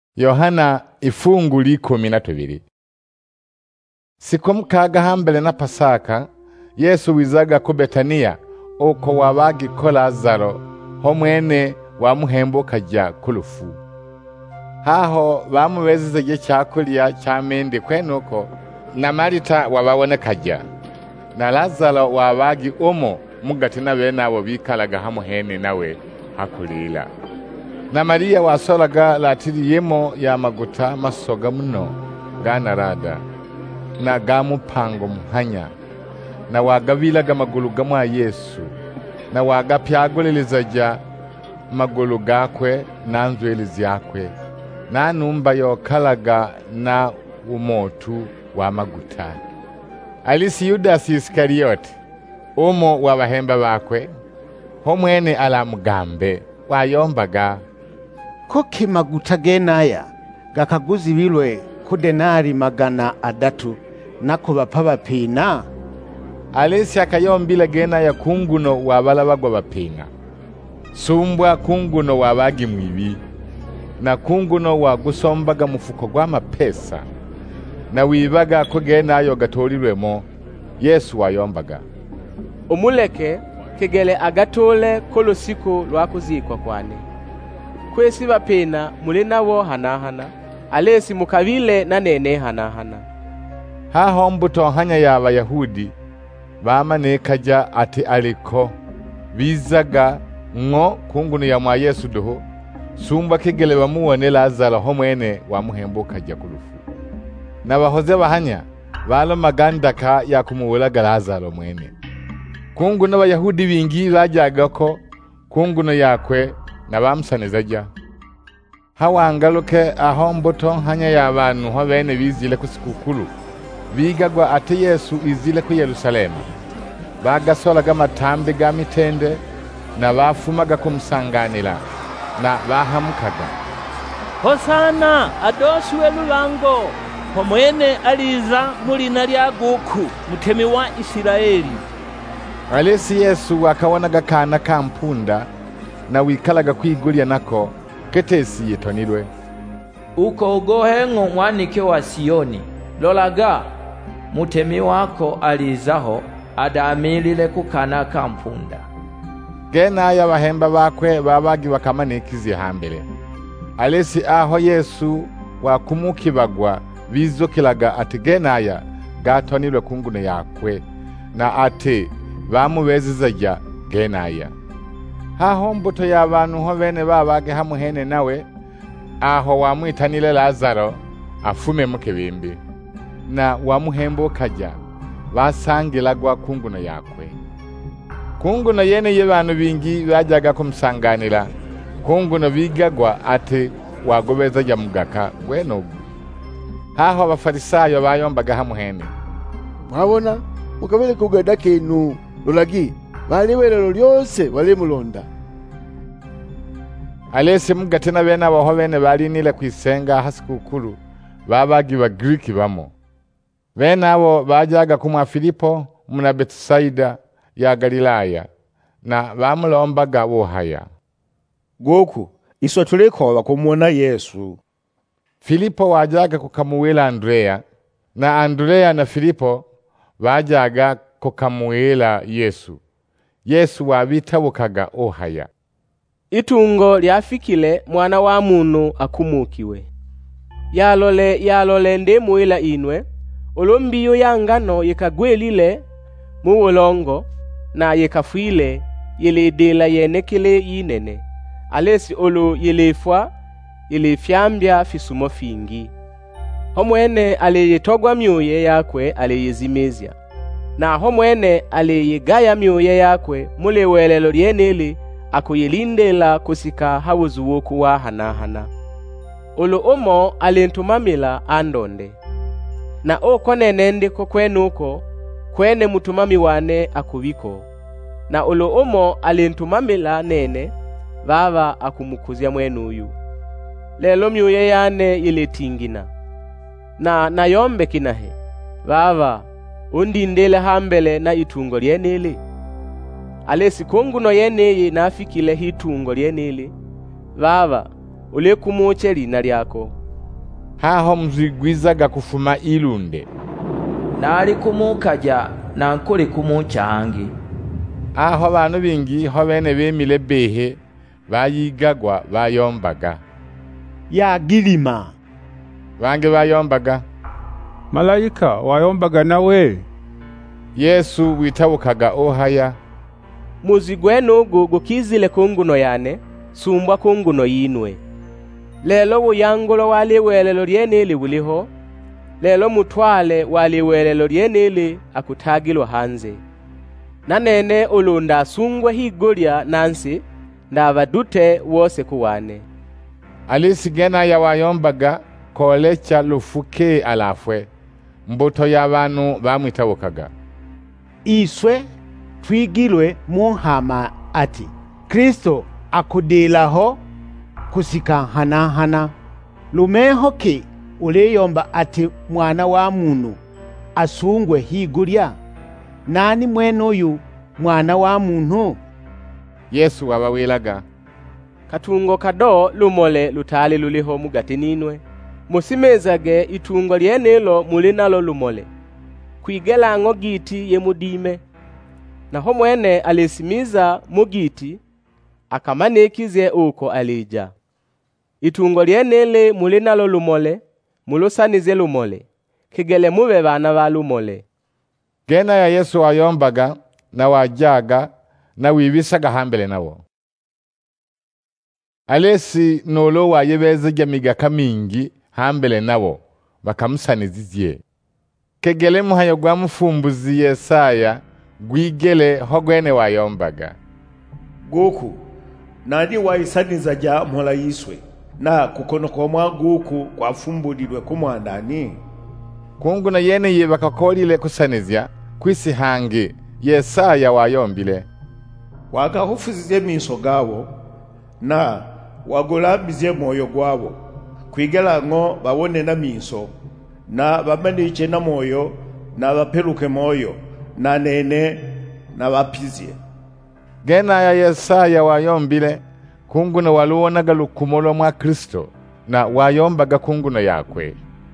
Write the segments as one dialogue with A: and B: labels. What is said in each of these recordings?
A: Yohana ifungu li12. Siku mukaga hambele na Pasaka, Yesu wizaga ku Betania uko wabagi ko Lazaro ho mwene wamuhembuka ja kulufu. Haho bamubezeje cyakulya cyamende kwenuko na Marita wababonekaja na Lazaro wabagi umo mugati na bene abo bikalaga hamuhene nawe hakulila. Na Maria wasolaga latiriyemo ya maguta masoga muno ganarada na gamupango muhanya na wagabilaga magulu gamwa Yesu na wagapyagulilizaja magulu gakwe na nzweli zyakwe na numba yokalaga na umotu wa maguta. Alisi Yudasi Iskariote umo wabahemba bakwe ho mwene alamugambe wayombaga
B: kuki maguta genaya gakaguzibilwe ku denari 300 nako bapfa bapina.
A: Alisi akayombila genaya kunguno wabalabagwa bapina sumbwa kunguno wabagi mwibi na kunguno wagusombaga mufuko gwa mapesa na wibaga ko genayo gatolirwemo. Yesu wayombaga
C: umuleke kegele agatole kolosiku lwakuzikwa kwane kwesi bapena muli nabo hanahana alesi mukabile na nene hanahana.
A: Haho mbuto hanya ya Bayahudi bamanekaja ati aliko bizaga ngo kunguno ya mwa Yesu doho sumba kegele bamuone Lazaro ho mwene wamuhembuka ja kulufu na bahoze bahanya balo magandaka ya kumuwulaga Lazaro mwene. Kunguno Abayahudi bingi bajaga ko kunguno yakwe na bamusanizaja hawangaluke aho mbuto hanya y'abantu ho bene bizile ku sikukulu bigagwa ate Yesu izile ku Yerusalemu bagasolaga matambe ga mitende na bafumaga kumusanganira na bahamukaga
D: Hosana adoshiwe lulango ho mwene aliza mulina lya guku mutemi wa Isiraeli.
A: Alesi Yesu akawonaga kana kampunda na wikalaga kwigulya nako ketesi yetonilwe
E: uko gohengo mwanike wa Sioni lolaga mutemi wako alizaho adamilile kukana kampunda.
A: Gena ya bahemba bakwe babagi bakamanikizi hambere. Alesi aho Yesu wakumukibagwa bizokilaga ati genaya gatonilwe kunguno yakwe na ati bamubezizaja genaya. Haho mbuto y'abantu ho bene babage hamuhene nawe aho wamwitanile Lazaro afume mukibimbi na wamuhembukaja basangilagwa kunguno yakwe. Kunguno yene y'abantu bingi bajaga kumusanganira kunguno bigagwa ati wagobezaja mugaka gwenogu. Haho abafarisayo bayombaga hamuhene
F: mwabona mukabele kugada kenu lolagi baliwelelo lyose balimulonda.
A: Alesi mugati na bene abaho bene balinile kwisenga hasikukulu babagi ba Griki bamo. Bene abo bajaga kumwa Filipo muna Betsaida ya Galilaya na bamulombaga wohaya
B: Goku iswa tulekoba kumwona Yesu.
A: Filipo wajaga kukamuwela Andrea na Andrea na Filipo bajaga kukamuwela Yesu. Yesu wabitabukaga ohaya
C: Itungo lyafikile mwana wa munu akumukiwe. Yalole ndemuila inwe olombiyo yangano yekagwelile muwolongo na yekafwile yeledela yenekele yinene alesi olo yelefwa yelefyambya fisumo fingi. Homwene aleyetogwa myoye yakwe aleyezimezya na homwene aleyegaya myoye yakwe mulewelelo lyenele akuyelindela kusika hawuzuwoku wa hanahana. Olo omo alentumamila andonde na okonene ndiko kwenuko kwene mutumami wane akubiko na olo omo alentumamila nene baba akumukuzya mwenuyu. Lelo myoye yane yeletingina na nayombe kinahe baba undindele hambele na itungo lyenele. Alesi kunguno yeneye nafikile hitungo lyenele baba ule kumuche lina lyako
A: haho mzigwizaga kufuma ilunde
E: nali kumukaja na nkuli kumuchangi.
A: Aho abantu bingi ho bene bemile behe bayigagwa bayombaga.
B: Yagilima
A: Bange bayombaga.
G: Malayika wayombaga nawe.
A: Yesu witabukaga ohaya.
C: Muzi gwenugu gukizile kunguno yane, sumbwa kunguno yinwe. Lelo buyangulo waliwelelo lyenili buliho, lelo mutwale waliwelelo lyenili akutagilwa hanze. Nanene ulunda asungwe higulya nansi, ndabadute wose kuwane.
A: Alisigena ya wayombaga kolecha lufuke alafwe, mbuto y'abantu bamwitabukaga.
B: Iswe twigilwe muhama ati Kristo akudilaho kusika hana lumeho ki uliyomba ati mwana wa munu asungwe higulya. Nani mwene uyu mwana wa muntu?
A: Yesu wabawilaga.
C: Katungo kado lumole lutali luliho mugati ninwe. Musimezage itungo lyenelo mulinalo lumole. Kwigelango giti ye mudime. Naho mwene alisimiza mugiti akamanekize uko alija. Itungo lyenele mulinalo lumole, mulusanize lumole. Kigele mube bana ba lumole.
A: Gena ya Yesu wayombaga na wajaga na wibisaga hambele nawo. Alesi nolo wayebeze migaka mingi hambele nawo bakamusaniziye. Kegele muhayo gwa mufumbuzi Yesaya gwigele hogwene wayombaga.
B: Goku nani waisaniza ja mhola yiswe na kukono kwa mwa goku kwa fumbulilwe kumwandani.
A: Kungu na yene ye bakakolile kusanizya kwisi hangi Yesaya wayombile.
B: Wakahufuzize miso gawo na wagolambize moyo gwabo kwigela ngo babone na miso na bamaniche na moyo na baperuke moyo na nene na bapizie.
A: Gena ya Yesaya wayombile kungu na waluonaga lukumolo mwa Kristo na wayombaga kungu na yakwe.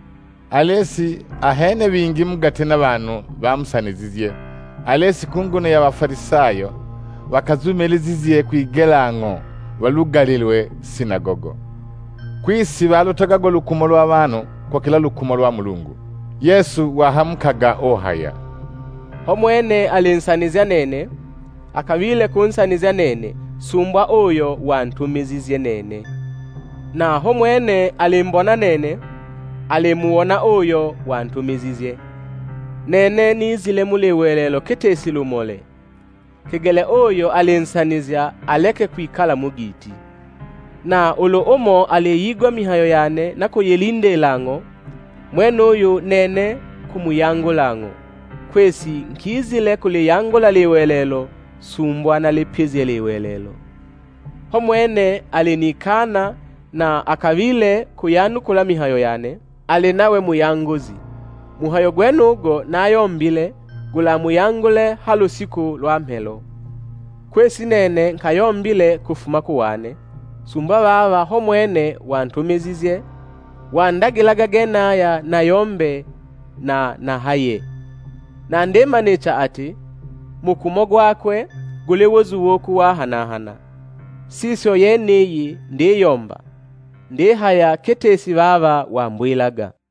A: Alesi ahene bingi mugati n'abantu bamusaniziye. Alesi kungu na y'abafarisayo bakazumeliziye kwigelango walugalilwe sinagogo. Kwisi balutagago lukumo lw'abantu kwa kila lukumo lwa Mulungu. Yesu wahamukaga ohaya.
C: Homwene alinsanizya nene, akabile kunsanizya nene, sumbwa oyo wantumizizye nene. Na homwene alimbona nene, alimuona oyo wantumizizye. Nene nizile muliwelelo ketesi lumole. Kigele oyo alinsanizya aleke kwikala mugiti. Na ulo omo aliyigwa mihayo yane nako yelinde lango, mwene oyo nene kumuyango lango. Kwesi nkizile kuliyango la liwelelo, sumbwa na lipizi liwelelo. Homwene alinikana na akavile kuyanukula mihayo yane, alinawe muyanguzi. Muhayo gwenugo nayombile gula muyangule halusiku lwa mhelo. Kwesi nene nkayombile kufuma kuwane, sumba baba homwene wantumizizye, wandagilaga genaya na yombe na haye. Na ndema necha ati, mukumo gwakwe gulewozu woku wa hanahana. Sisyo yeneyi ndi yomba, ndi haya ketesi baba wambwilaga.